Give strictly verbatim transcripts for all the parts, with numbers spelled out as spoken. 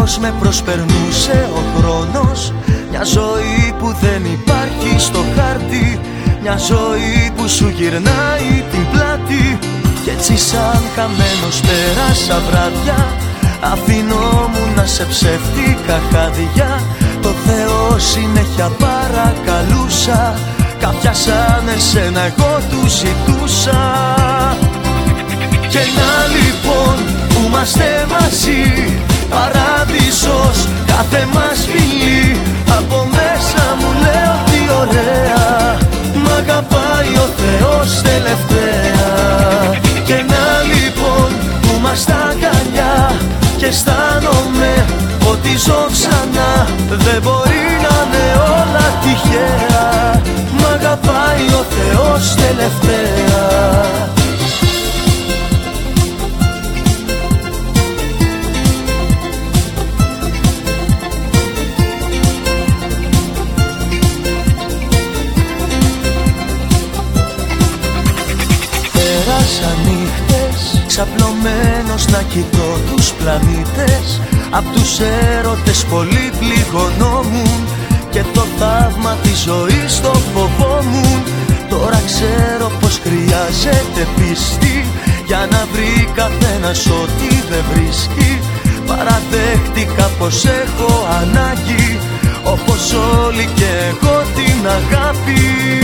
πως με προσπερνούσε ο χρόνος. Μια ζωή που δεν υπάρχει στο χάρτη, μια ζωή που σου γυρνάει την πλάτη. Κι έτσι σαν χαμένος πέρασα βράδια, αφήνόμουν σε ψεύτικα χάδια. Το Θεό συνέχεια παρακαλούσα, κάποια σαν εσένα εγώ του ζητούσα. Και να λοιπόν που είμαστε μαζί, παράδεισος κάθε μας φιλί. Από μέσα μου λέω τι ωραία, μ' αγαπάει ο Θεός τελευταία. Και να λοιπόν που είμαστε αγκαλιά, και αισθάνομαι ότι ζω ξανά. Δεν μπορεί να είναι όλα τυχαία, μ' αγαπάει ο Θεός τελευταία. Πέρασα νύχτες ξαπλωμένος να κοιτώ τους πλανήτες. Απ' τους έρωτες πολύ πληγωνόμουν, και το θαύμα της ζωής το φοβόμουν. Τώρα ξέρω πως χρειάζεται πίστη για να βρει καθένας ό,τι δεν βρίσκει. Παραδέχτηκα πως έχω ανάγκη, όπως όλοι και εγώ την αγάπη.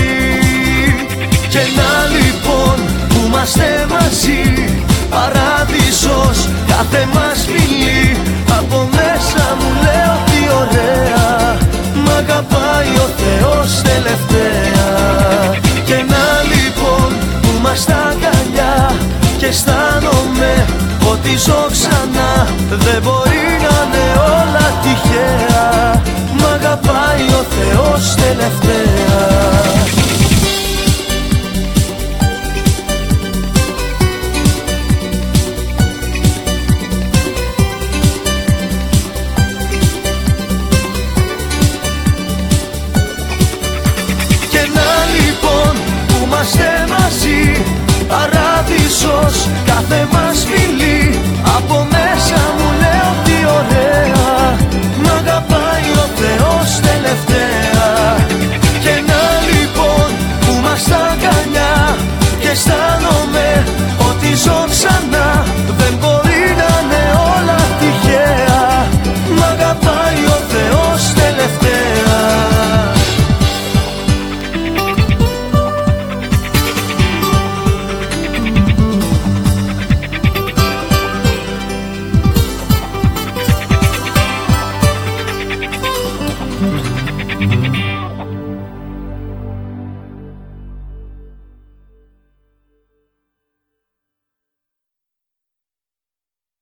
Και να λοιπόν που είμαστε μαζί, παράδεισος κάθε μας φιλί. Από μέσα μου λέω τι ωραία, μ' αγαπάει ο Θεός τελευταία. Και να λοιπόν που είμαστε αγκαλιά, και αισθάνομαι ότι ζω ξανά. Δεν μπορεί να είναι όλα τυχαία, μ' αγαπάει ο Θεός τελευταία. Είμαστε μαζί, παράδεισος κάθε μας φιλί.